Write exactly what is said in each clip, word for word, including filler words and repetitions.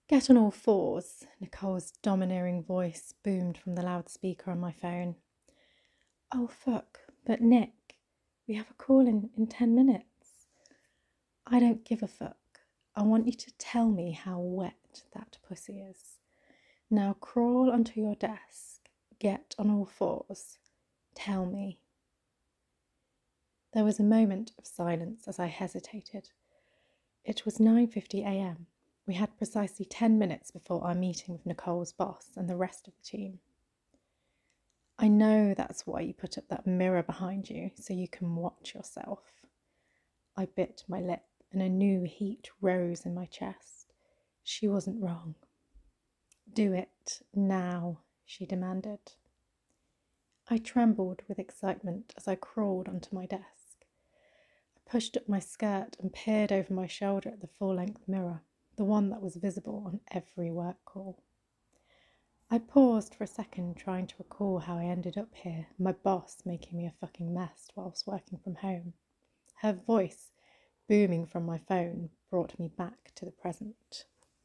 Get on all fours, Nicole's domineering voice boomed from the loudspeaker on my phone. Oh, fuck, but Nick, we have a call in, in ten minutes. I don't give a fuck. I want you to tell me how wet that pussy is. Now crawl onto your desk, get on all fours. Tell me. There was a moment of silence as I hesitated. It was nine fifty a m. We had precisely ten minutes before our meeting with Nicole's boss and the rest of the team. I know that's why you put up that mirror behind you, so you can watch yourself. I bit my lip and a new heat rose in my chest. She wasn't wrong. Do it now, she demanded. I trembled with excitement as I crawled onto my desk. I pushed up my skirt and peered over my shoulder at the full-length mirror, the one that was visible on every work call. I paused for a second, trying to recall how I ended up here, my boss making me a fucking mess whilst working from home. Her voice, booming from my phone, brought me back to the present.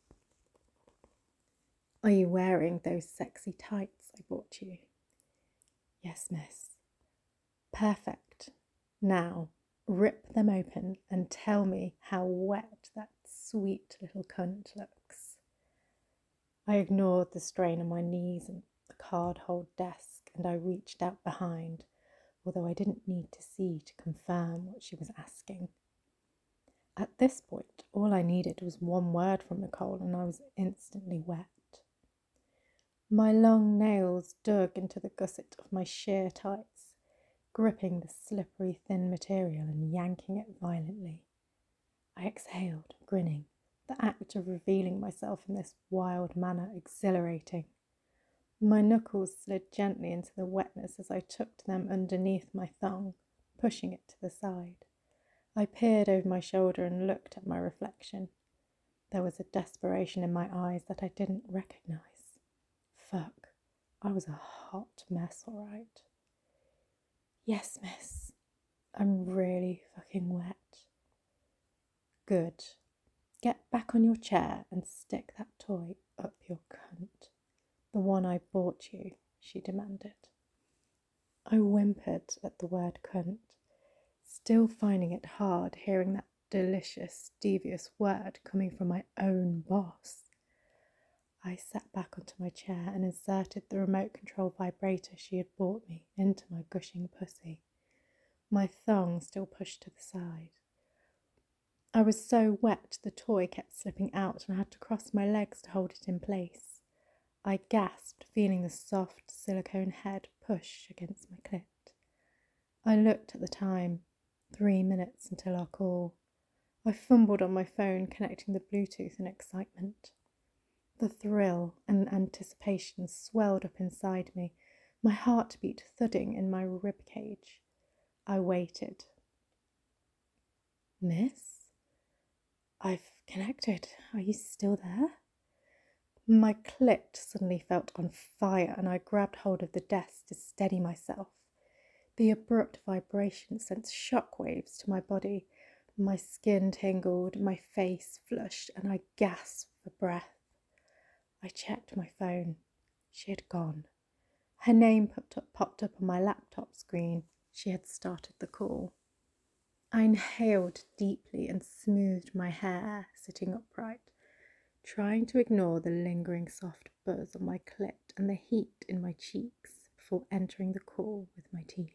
Are you wearing those sexy tights I bought you? Yes, miss. Perfect. Now, rip them open and tell me how wet that sweet little cunt looks. I ignored the strain on my knees and the card-hold desk, and I reached out behind, although I didn't need to see to confirm what she was asking. At this point, all I needed was one word from Nicole, and I was instantly wet. My long nails dug into the gusset of my sheer tights, gripping the slippery thin material and yanking it violently. I exhaled, grinning, the act of revealing myself in this wild manner exhilarating. My knuckles slid gently into the wetness as I tucked them underneath my thong, pushing it to the side. I peered over my shoulder and looked at my reflection. There was a desperation in my eyes that I didn't recognise. Fuck, I was a hot mess, all right. Yes, miss. I'm really fucking wet. Good. Get back on your chair and stick that toy up your cunt. The one I bought you, she demanded. I whimpered at the word cunt, still finding it hard hearing that delicious, devious word coming from my own boss. I sat back onto my chair and inserted the remote control vibrator she had bought me into my gushing pussy, my thong still pushed to the side. I was so wet the toy kept slipping out and I had to cross my legs to hold it in place. I gasped, feeling the soft silicone head push against my clit. I looked at the time, three minutes until our call. I fumbled on my phone, connecting the Bluetooth in excitement. The thrill and anticipation swelled up inside me, my heartbeat thudding in my ribcage. I waited. Miss? I've connected. Are you still there? My clit suddenly felt on fire and I grabbed hold of the desk to steady myself. The abrupt vibration sent shockwaves to my body. My skin tingled, my face flushed, and I gasped for breath. I checked my phone. She had gone. Her name popped up, popped up on my laptop screen. She had started the call. I inhaled deeply and smoothed my hair, sitting upright, trying to ignore the lingering soft buzz on my clit and the heat in my cheeks before entering the call with my team.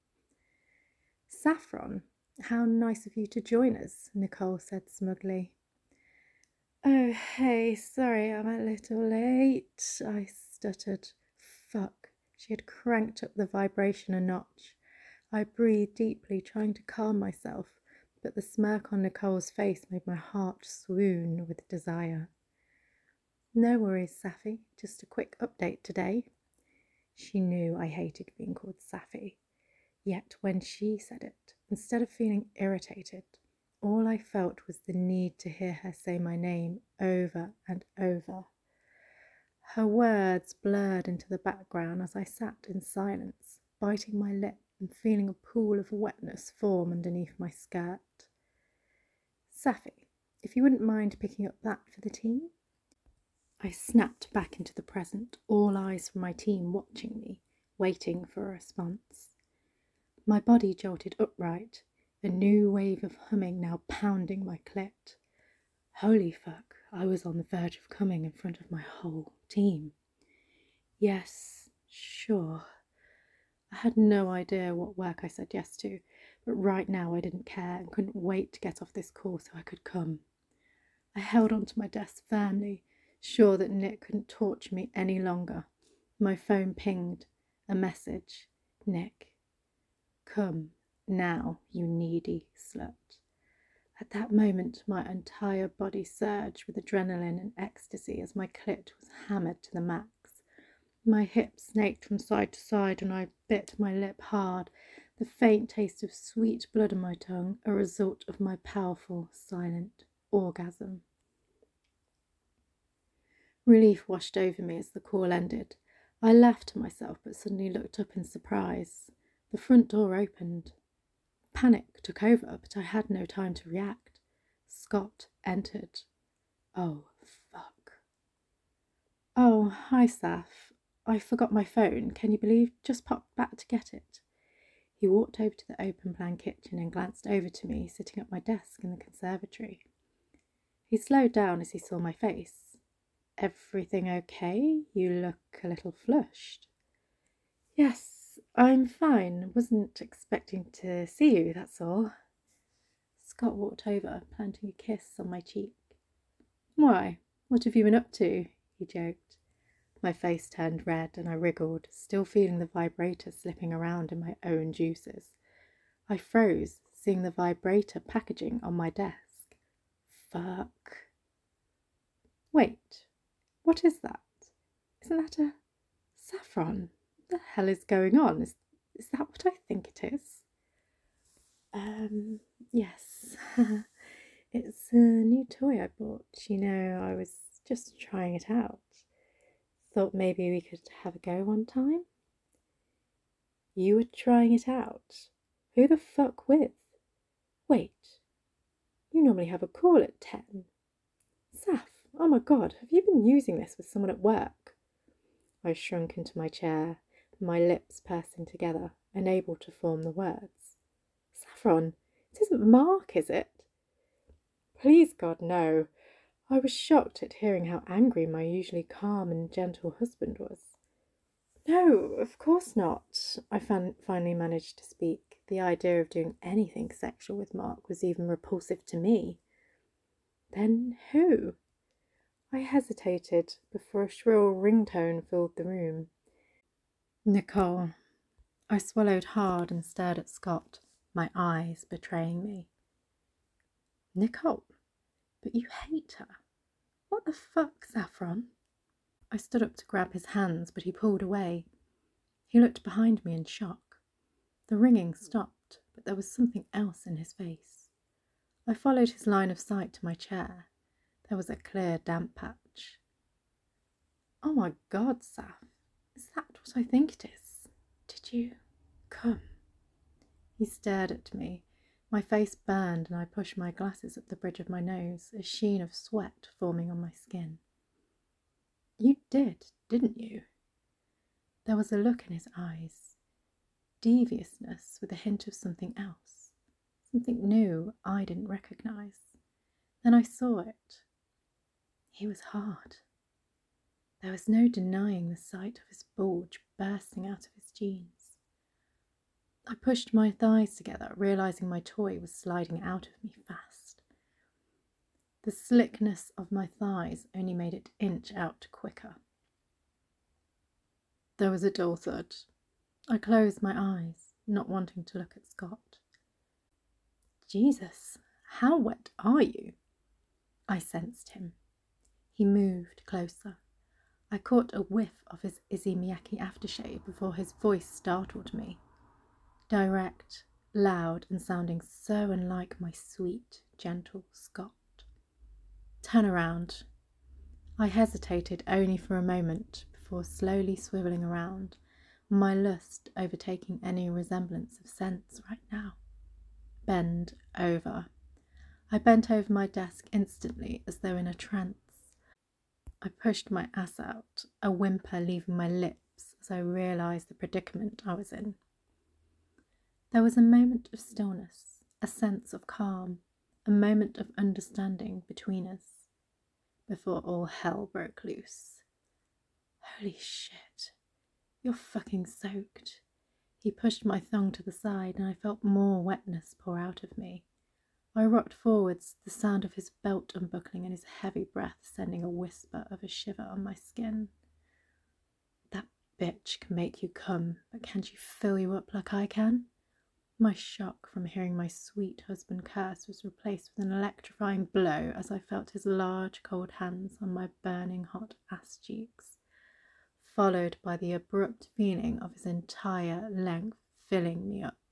Saffron, how nice of you to join us, Nicole said smugly. Oh, hey, sorry, I'm a little late, I stuttered. Fuck, she had cranked up the vibration a notch. I breathed deeply, trying to calm myself, but the smirk on Nicole's face made my heart swoon with desire. No worries, Safi, just a quick update today. She knew I hated being called Safi, yet when she said it, instead of feeling irritated, all I felt was the need to hear her say my name over and over. Her words blurred into the background as I sat in silence, biting my lip and feeling a pool of wetness form underneath my skirt. Safi, if you wouldn't mind picking up that for the team? I snapped back into the present, all eyes from my team watching me, waiting for a response. My body jolted upright, a new wave of humming now pounding my clit. Holy fuck, I was on the verge of coming in front of my whole team. Yes, sure. I had no idea what work I said yes to, but right now I didn't care and couldn't wait to get off this call so I could come. I held onto my desk firmly, sure that Nick couldn't torture me any longer. My phone pinged. A message. Nick. Come, now, you needy slut. At that moment, my entire body surged with adrenaline and ecstasy as my clit was hammered to the max. My hips snaked from side to side and I bit my lip hard, the faint taste of sweet blood on my tongue, a result of my powerful, silent orgasm. Relief washed over me as the call ended. I laughed to myself but suddenly looked up in surprise. The front door opened. Panic took over, but I had no time to react. Scott entered. Oh, fuck. Oh, hi, Saf. I forgot my phone. Can you believe? Just popped back to get it. He walked over to the open-plan kitchen and glanced over to me, sitting at my desk in the conservatory. He slowed down as he saw my face. Everything okay? You look a little flushed. Yes, I'm fine. Wasn't expecting to see you, that's all. Scott walked over, planting a kiss on my cheek. Why? What have you been up to? He joked. My face turned red and I wriggled, still feeling the vibrator slipping around in my own juices. I froze, seeing the vibrator packaging on my desk. Fuck. Wait, what is that? Isn't that a saffron? What the hell is going on? Is, is that what I think it is? Um, yes. It's a new toy I bought. You know, I was just trying it out. Thought maybe we could have a go one time? You were trying it out? Who the fuck with? Wait, you normally have a call at ten. Saf, oh my god, have you been using this with someone at work? I shrunk into my chair, my lips pursing together, unable to form the words. Saffron, it isn't Mark, is it? Please God, no. I was shocked at hearing how angry my usually calm and gentle husband was. No, of course not. I fin- finally managed to speak. The idea of doing anything sexual with Mark was even repulsive to me. Then who? I hesitated before a shrill ringtone filled the room. Nicole. I swallowed hard and stared at Scott, my eyes betraying me. Nicole? But you hate her. What the fuck, Saffron? I stood up to grab his hands, but he pulled away. He looked behind me in shock. The ringing stopped, but there was something else in his face. I followed his line of sight to my chair. There was a clear damp patch. Oh my God, Saf. Is that what I think it is? Did you come? He stared at me. My face burned and I pushed my glasses up the bridge of my nose, a sheen of sweat forming on my skin. You did, didn't you? There was a look in his eyes. Deviousness with a hint of something else. Something new I didn't recognize. Then I saw it. He was hard. There was no denying the sight of his bulge bursting out of his jeans. I pushed my thighs together, realizing my toy was sliding out of me fast. The slickness of my thighs only made it inch out quicker. There was a dull thud. I closed my eyes, not wanting to look at Scott. Jesus, how wet are you? I sensed him. He moved closer. I caught a whiff of his Issey Miyake aftershave before his voice startled me. Direct, loud, and sounding so unlike my sweet, gentle Scott. Turn around. I hesitated only for a moment before slowly swivelling around, my lust overtaking any resemblance of sense right now. Bend over. I bent over my desk instantly as though in a trance. I pushed my ass out, a whimper leaving my lips as I realised the predicament I was in. There was a moment of stillness, a sense of calm, a moment of understanding between us, before all hell broke loose. Holy shit, you're fucking soaked. He pushed my thong to the side and I felt more wetness pour out of me. I rocked forwards, the sound of his belt unbuckling and his heavy breath sending a whisper of a shiver on my skin. That bitch can make you come, but can't you fill you up like I can? My shock from hearing my sweet husband curse was replaced with an electrifying blow as I felt his large cold hands on my burning hot ass cheeks, followed by the abrupt feeling of his entire length filling me up.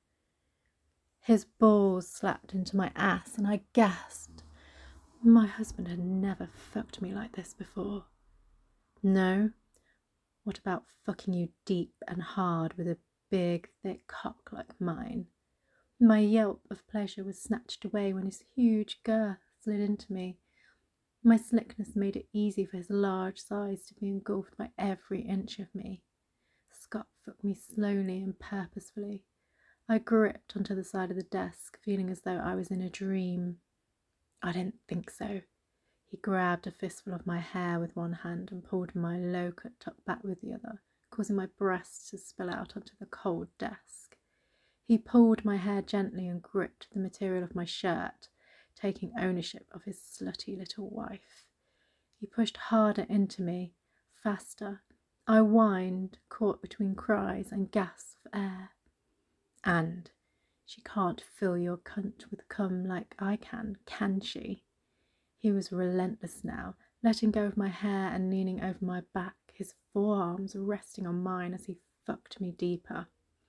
His balls slapped into my ass and I gasped. My husband had never fucked me like this before. No? What about fucking you deep and hard with a big, thick cock like mine? My yelp of pleasure was snatched away when his huge girth slid into me. My slickness made it easy for his large size to be engulfed by every inch of me. Scott fucked me slowly and purposefully. I gripped onto the side of the desk, feeling as though I was in a dream. I didn't think so. He grabbed a fistful of my hair with one hand and pulled my low-cut top back with the other, causing my breasts to spill out onto the cold desk. He pulled my hair gently and gripped the material of my shirt, taking ownership of his slutty little wife. He pushed harder into me, faster. I whined, caught between cries and gasps of air. And she can't fill your cunt with cum like I can, can she? He was relentless now, letting go of my hair and leaning over my back, his forearms resting on mine as he fucked me deeper.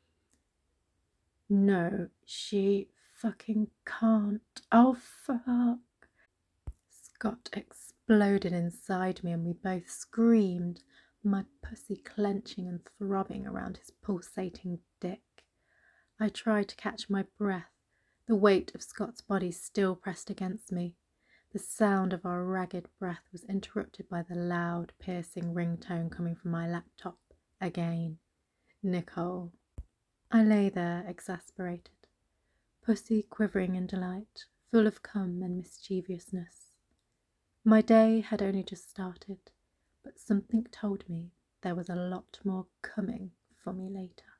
No, she fucking can't. Oh, fuck. Scott exploded inside me and we both screamed, my pussy clenching and throbbing around his pulsating dick. I tried to catch my breath, the weight of Scott's body still pressed against me. The sound of our ragged breath was interrupted by the loud, piercing ringtone coming from my laptop. Again. Nicole. I lay there, exasperated, pussy quivering in delight, full of cum and mischievousness. My day had only just started, but something told me there was a lot more coming for me later.